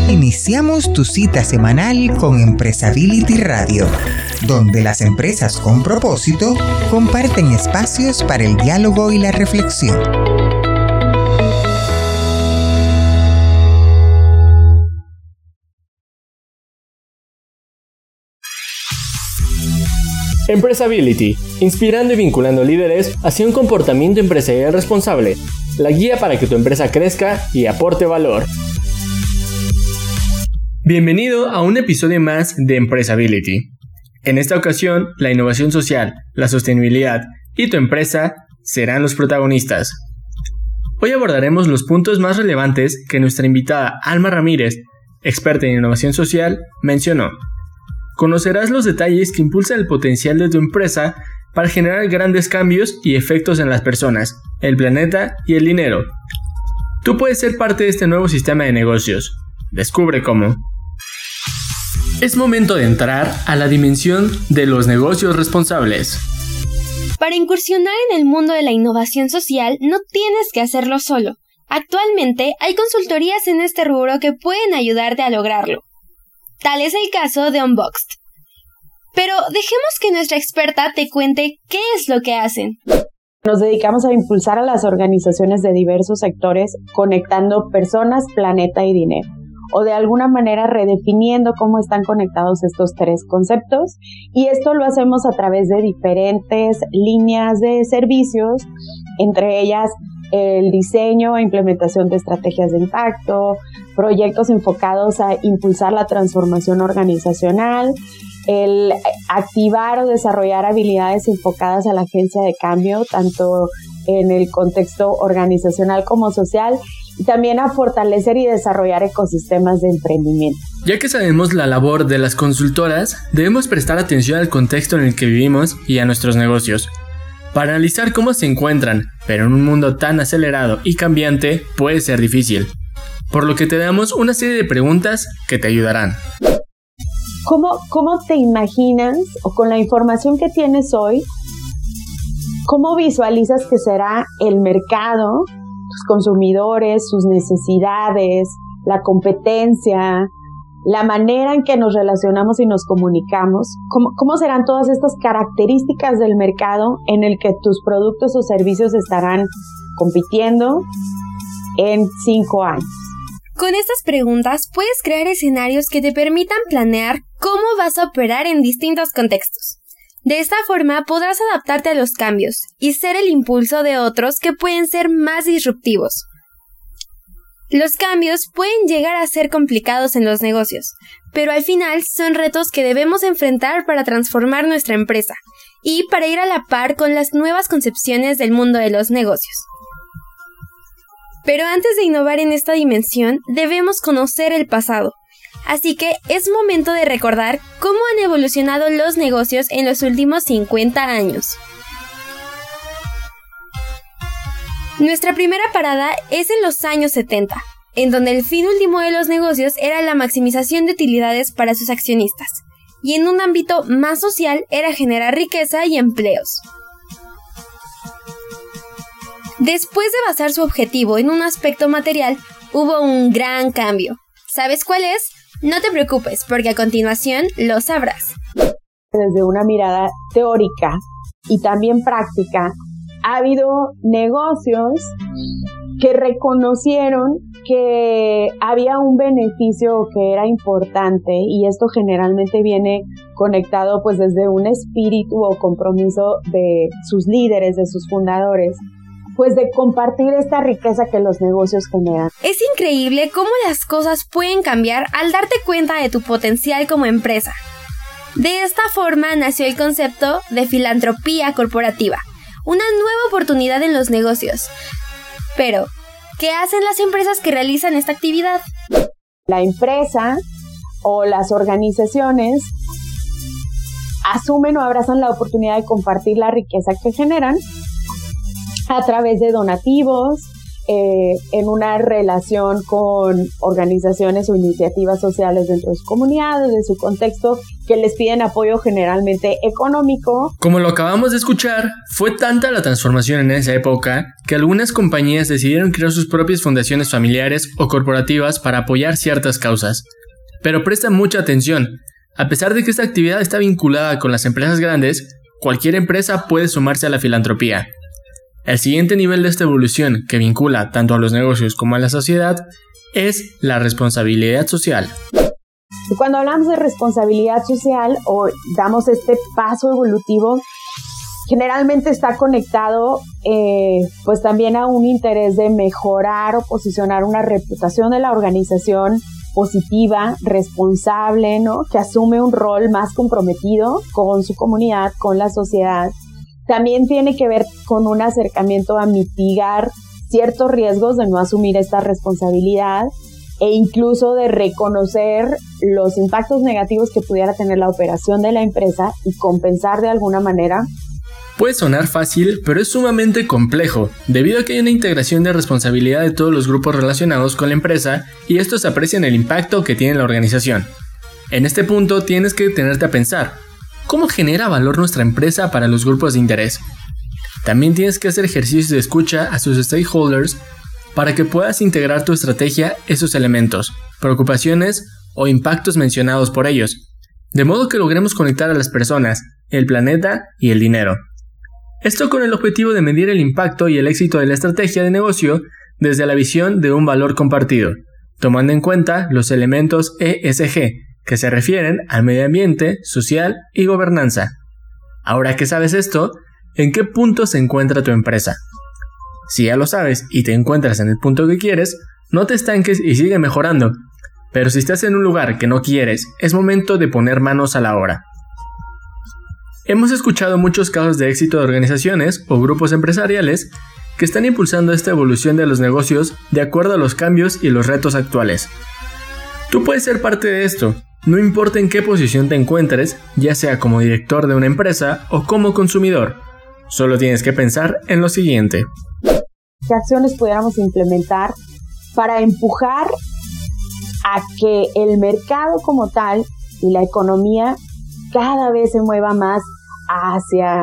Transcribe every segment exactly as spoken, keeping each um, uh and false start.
Iniciamos tu cita semanal con Empresability Radio, donde las empresas con propósito comparten espacios para el diálogo y la reflexión. Empresability, inspirando y vinculando líderes hacia un comportamiento empresarial responsable, la guía para que tu empresa crezca y aporte valor. Bienvenido a un episodio más de Empresability. En esta ocasión, la innovación social, la sostenibilidad y tu empresa serán los protagonistas. Hoy abordaremos los puntos más relevantes que nuestra invitada Alma Ramírez, experta en innovación social, mencionó. Conocerás los detalles que impulsan el potencial de tu empresa para generar grandes cambios y efectos en las personas, el planeta y el dinero. Tú puedes ser parte de este nuevo sistema de negocios. Descubre cómo. Es momento de entrar a la dimensión de los negocios responsables. Para incursionar en el mundo de la innovación social no tienes que hacerlo solo. Actualmente hay consultorías en este rubro que pueden ayudarte a lograrlo. Tal es el caso de Unboxed. Pero dejemos que nuestra experta te cuente qué es lo que hacen. Nos dedicamos a impulsar a las organizaciones de diversos sectores conectando personas, planeta y dinero, o de alguna manera redefiniendo cómo están conectados estos tres conceptos, y esto lo hacemos a través de diferentes líneas de servicios, entre ellas el diseño e implementación de estrategias de impacto, proyectos enfocados a impulsar la transformación organizacional, el activar o desarrollar habilidades enfocadas a la agencia de cambio, tanto en el contexto organizacional como social, y también a fortalecer y desarrollar ecosistemas de emprendimiento. Ya que sabemos la labor de las consultoras, debemos prestar atención al contexto en el que vivimos y a nuestros negocios. Para analizar cómo se encuentran, pero en un mundo tan acelerado y cambiante puede ser difícil. Por lo que te damos una serie de preguntas que te ayudarán. ¿Cómo, cómo te imaginas, o con la información que tienes hoy, cómo visualizas que será el mercado, tus consumidores, sus necesidades, la competencia, la manera en que nos relacionamos y nos comunicamos? ¿Cómo, cómo serán todas estas características del mercado en el que tus productos o servicios estarán compitiendo en cinco años? Con estas preguntas puedes crear escenarios que te permitan planear cómo vas a operar en distintos contextos. De esta forma podrás adaptarte a los cambios y ser el impulso de otros que pueden ser más disruptivos. Los cambios pueden llegar a ser complicados en los negocios, pero al final son retos que debemos enfrentar para transformar nuestra empresa y para ir a la par con las nuevas concepciones del mundo de los negocios. Pero antes de innovar en esta dimensión, debemos conocer el pasado. Así que es momento de recordar cómo han evolucionado los negocios en los últimos cincuenta años. Nuestra primera parada es en los años setenta, en donde el fin último de los negocios era la maximización de utilidades para sus accionistas, y en un ámbito más social era generar riqueza y empleos. Después de basar su objetivo en un aspecto material, hubo un gran cambio. ¿Sabes cuál es? No te preocupes, porque a continuación lo sabrás. Desde una mirada teórica y también práctica, ha habido negocios que reconocieron que había un beneficio que era importante, y esto generalmente viene conectado pues desde un espíritu o compromiso de sus líderes, de sus fundadores, pues de compartir esta riqueza que los negocios generan. Es increíble cómo las cosas pueden cambiar al darte cuenta de tu potencial como empresa. De esta forma nació el concepto de filantropía corporativa, una nueva oportunidad en los negocios. Pero, ¿qué hacen las empresas que realizan esta actividad? La empresa o las organizaciones asumen o abrazan la oportunidad de compartir la riqueza que generan a través de donativos, eh, en una relación con organizaciones o iniciativas sociales dentro de su comunidad, de su contexto, que les piden apoyo generalmente económico. Como lo acabamos de escuchar, fue tanta la transformación en esa época que algunas compañías decidieron crear sus propias fundaciones familiares o corporativas para apoyar ciertas causas. Pero presta mucha atención, a pesar de que esta actividad está vinculada con las empresas grandes, cualquier empresa puede sumarse a la filantropía. El siguiente nivel de esta evolución, que vincula tanto a los negocios como a la sociedad, es la responsabilidad social. Cuando hablamos de responsabilidad social o damos este paso evolutivo, generalmente está conectado eh, pues también a un interés de mejorar o posicionar una reputación de la organización positiva, responsable, ¿no? Que asume un rol más comprometido con su comunidad, con la sociedad. También tiene que ver con un acercamiento a mitigar ciertos riesgos de no asumir esta responsabilidad e incluso de reconocer los impactos negativos que pudiera tener la operación de la empresa y compensar de alguna manera. Puede sonar fácil, pero es sumamente complejo, debido a que hay una integración de responsabilidad de todos los grupos relacionados con la empresa y estos aprecian el impacto que tiene la organización. En este punto tienes que detenerte a pensar, ¿cómo genera valor nuestra empresa para los grupos de interés? También tienes que hacer ejercicios de escucha a sus stakeholders para que puedas integrar tu estrategia esos elementos, preocupaciones o impactos mencionados por ellos, de modo que logremos conectar a las personas, el planeta y el dinero. Esto con el objetivo de medir el impacto y el éxito de la estrategia de negocio desde la visión de un valor compartido, tomando en cuenta los elementos E S G, que se refieren al medio ambiente, social y gobernanza. Ahora que sabes esto, ¿en qué punto se encuentra tu empresa? Si ya lo sabes y te encuentras en el punto que quieres, no te estanques y sigue mejorando. Pero si estás en un lugar que no quieres, es momento de poner manos a la obra. Hemos escuchado muchos casos de éxito de organizaciones o grupos empresariales que están impulsando esta evolución de los negocios de acuerdo a los cambios y los retos actuales. Tú puedes ser parte de esto, no importa en qué posición te encuentres, ya sea como director de una empresa o como consumidor. Solo tienes que pensar en lo siguiente. ¿Qué acciones pudiéramos implementar para empujar a que el mercado como tal y la economía cada vez se mueva más hacia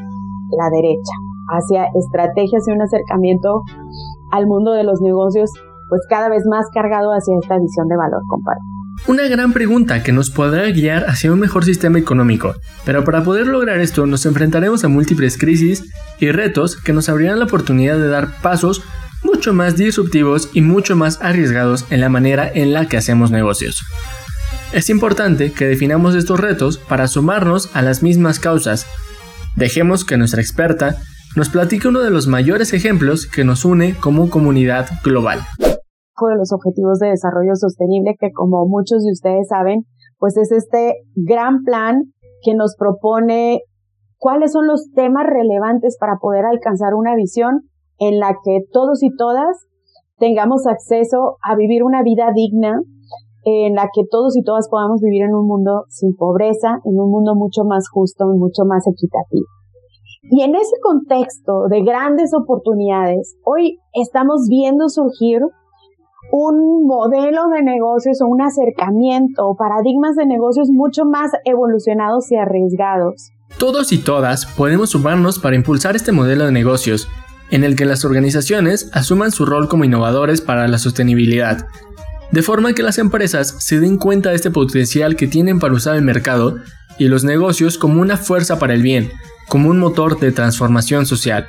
la derecha, hacia estrategias y un acercamiento al mundo de los negocios, pues cada vez más cargado hacia esta visión de valor compartido? Una gran pregunta que nos podrá guiar hacia un mejor sistema económico, pero para poder lograr esto nos enfrentaremos a múltiples crisis y retos que nos abrirán la oportunidad de dar pasos mucho más disruptivos y mucho más arriesgados en la manera en la que hacemos negocios. Es importante que definamos estos retos para sumarnos a las mismas causas. Dejemos que nuestra experta nos platique uno de los mayores ejemplos que nos une como comunidad global. De los Objetivos de Desarrollo Sostenible, que como muchos de ustedes saben, pues es este gran plan que nos propone cuáles son los temas relevantes para poder alcanzar una visión en la que todos y todas tengamos acceso a vivir una vida digna, en la que todos y todas podamos vivir en un mundo sin pobreza, en un mundo mucho más justo y mucho más equitativo. Y en ese contexto de grandes oportunidades, hoy estamos viendo surgir un modelo de negocios o un acercamiento o paradigmas de negocios mucho más evolucionados y arriesgados. Todos y todas podemos sumarnos para impulsar este modelo de negocios, en el que las organizaciones asuman su rol como innovadores para la sostenibilidad, de forma que las empresas se den cuenta de este potencial que tienen para usar el mercado y los negocios como una fuerza para el bien, como un motor de transformación social.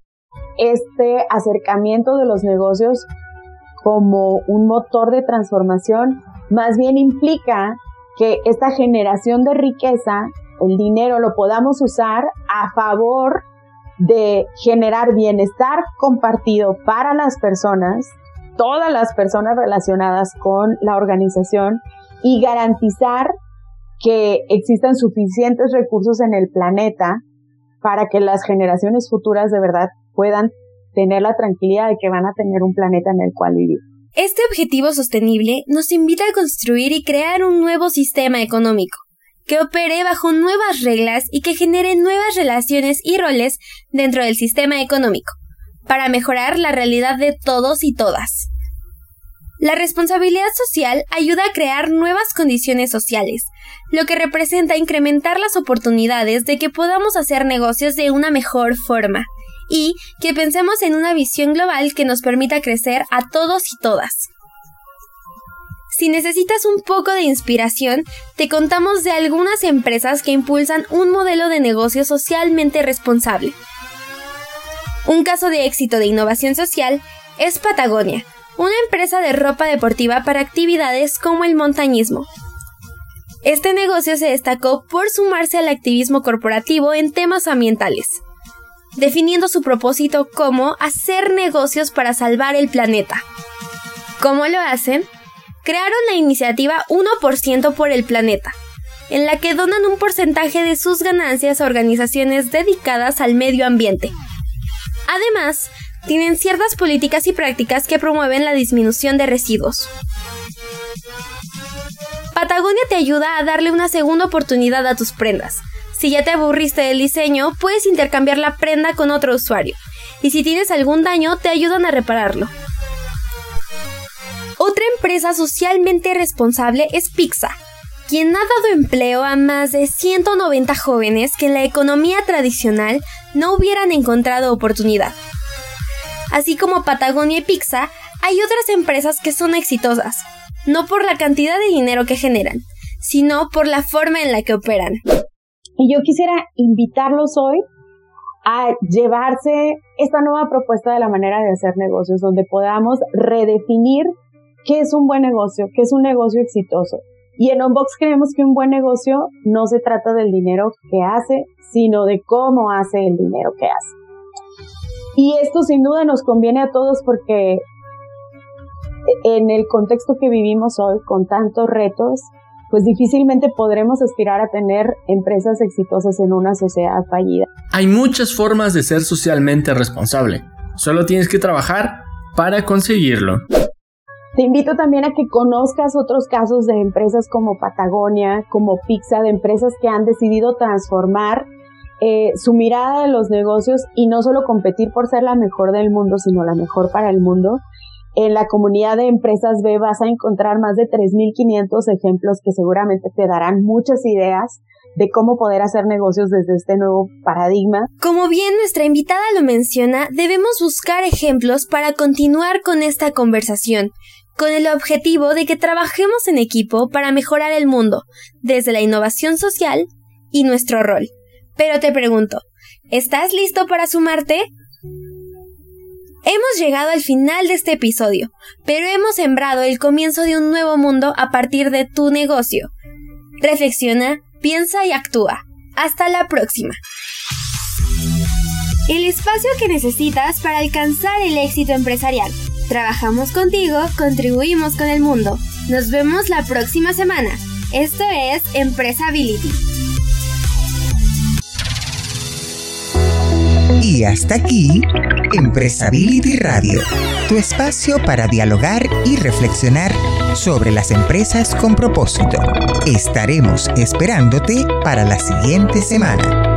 Este acercamiento de los negocios como un motor de transformación, más bien implica que esta generación de riqueza, el dinero, lo podamos usar a favor de generar bienestar compartido para las personas, todas las personas relacionadas con la organización, y garantizar que existan suficientes recursos en el planeta para que las generaciones futuras de verdad puedan tener la tranquilidad de que van a tener un planeta en el cual vivir. Este objetivo sostenible nos invita a construir y crear un nuevo sistema económico, que opere bajo nuevas reglas y que genere nuevas relaciones y roles dentro del sistema económico, para mejorar la realidad de todos y todas. La responsabilidad social ayuda a crear nuevas condiciones sociales, lo que representa incrementar las oportunidades de que podamos hacer negocios de una mejor forma y que pensemos en una visión global que nos permita crecer a todos y todas. Si necesitas un poco de inspiración, te contamos de algunas empresas que impulsan un modelo de negocio socialmente responsable. Un caso de éxito de innovación social es Patagonia, una empresa de ropa deportiva para actividades como el montañismo. Este negocio se destacó por sumarse al activismo corporativo en temas ambientales, definiendo su propósito como hacer negocios para salvar el planeta. ¿Cómo lo hacen? Crearon la iniciativa uno por ciento por el planeta, en la que donan un porcentaje de sus ganancias a organizaciones dedicadas al medio ambiente. Además, tienen ciertas políticas y prácticas que promueven la disminución de residuos. Patagonia te ayuda a darle una segunda oportunidad a tus prendas. Si ya te aburriste del diseño, puedes intercambiar la prenda con otro usuario. Y si tienes algún daño, te ayudan a repararlo. Otra empresa socialmente responsable es Pixa, quien ha dado empleo a más de ciento noventa jóvenes que en la economía tradicional no hubieran encontrado oportunidad. Así como Patagonia y Pixa, hay otras empresas que son exitosas, no por la cantidad de dinero que generan, sino por la forma en la que operan. Y yo quisiera invitarlos hoy a llevarse esta nueva propuesta de la manera de hacer negocios, donde podamos redefinir qué es un buen negocio, qué es un negocio exitoso. Y en Unbox creemos que un buen negocio no se trata del dinero que hace, sino de cómo hace el dinero que hace. Y esto sin duda nos conviene a todos porque en el contexto que vivimos hoy, con tantos retos, pues difícilmente podremos aspirar a tener empresas exitosas en una sociedad fallida. Hay muchas formas de ser socialmente responsable. Solo tienes que trabajar para conseguirlo. Te invito también a que conozcas otros casos de empresas como Patagonia, como Pixa, de empresas que han decidido transformar eh, su mirada de los negocios y no solo competir por ser la mejor del mundo, sino la mejor para el mundo. En la comunidad de Empresas B vas a encontrar más de tres mil quinientos ejemplos que seguramente te darán muchas ideas de cómo poder hacer negocios desde este nuevo paradigma. Como bien nuestra invitada lo menciona, debemos buscar ejemplos para continuar con esta conversación, con el objetivo de que trabajemos en equipo para mejorar el mundo, desde la innovación social y nuestro rol. Pero te pregunto, ¿estás listo para sumarte? Hemos llegado al final de este episodio, pero hemos sembrado el comienzo de un nuevo mundo a partir de tu negocio. Reflexiona, piensa y actúa. Hasta la próxima. El espacio que necesitas para alcanzar el éxito empresarial. Trabajamos contigo, contribuimos con el mundo. Nos vemos la próxima semana. Esto es Empresability. Y hasta aquí, Empresability Radio, tu espacio para dialogar y reflexionar sobre las empresas con propósito. Estaremos esperándote para la siguiente semana.